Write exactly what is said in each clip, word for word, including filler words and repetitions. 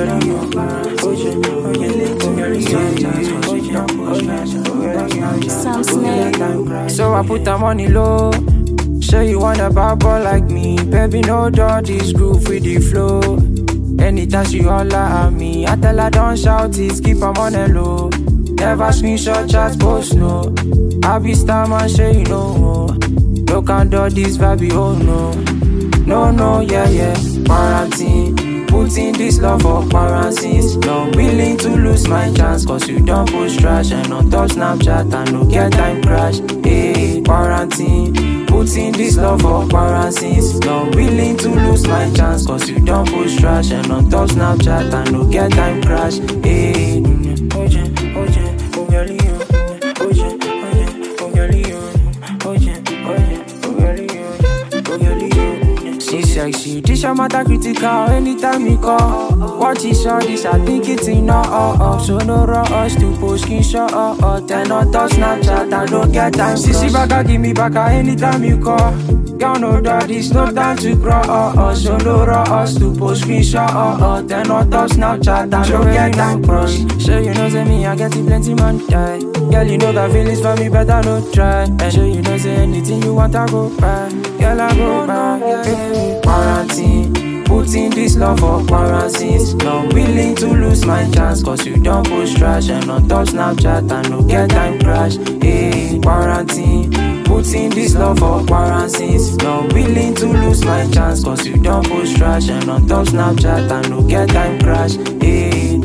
Sam Snake. So I put the money low. Say you want a bad boy like me, baby, no doubt this groove with the flow. Anytime she holler at me, I tell her don't shout it, keep her on the low. Never screenshot, chat, post, no. I be star man, say you know. No can do this vibe, oh no. No, no, yeah, yeah, quarantine. Putting this love for quarantines. Not willing to lose my chance, cause you don't post trash. And on top Snapchat, I no get time crash. Hey, quarantine. Putting this love for quarantines. Not willing to lose my chance, cause you don't post trash. And on top Snapchat, I no get time crash. Hey, oje, oje, ogali yo. Oje, oje, ogali yo. Oje, oje, ogali yo. Ogali yo. She sexy, this your matter critical. Anytime you call, what is all this? I think it's enough. Uh, uh. So no rush to post screenshot. Uh, uh. Then on top Snapchat, I don't get time. Sissy baka, give me baka anytime you call. Girl, no doubt, it's no time to crawl. Uh, uh. So no rush to post screenshot. Uh, uh. Then on top Snapchat, I don't get time crush. Sure you know say me, I get it plenty man die. Girl, you know got feelings for me, better no try. And sure you know say anything you want, I go buy. Girl, I go buy. Yeah. Quarantine, putting this love for quarantines. Not willing to lose my chance, cause you don't post trash. And on top Snapchat, I no get time crash. Hey, quarantine, putting this love for quarantines. Not willing to lose my chance, cause you don't post trash. And on top Snapchat, I no get time crash. Hey.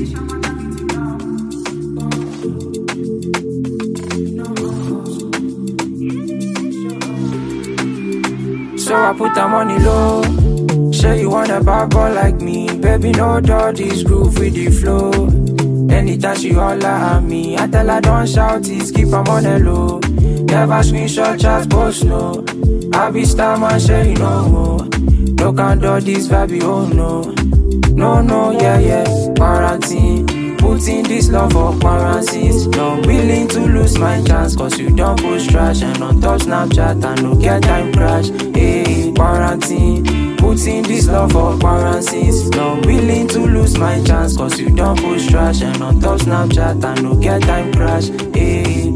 So I put the money low. Say you want a bad boy like me, baby, no doubt this groove with the flow. Anytime she holler at me, I tell her don't shout it, keep her on the low. Never screenshot, chat, post, no. I be star man, say you know. No can do this vibe, oh no. No, no, yeah, yeah, quarantine. Putting this love for quarantines. Not willing to lose my chance, cause you don't post trash. And on top Snapchat, I no get time crash. Hey, quarantine. Putting this love for quarantines. Not willing to lose my chance, cause you don't post trash. And on top Snapchat, I no get time crash. Hey.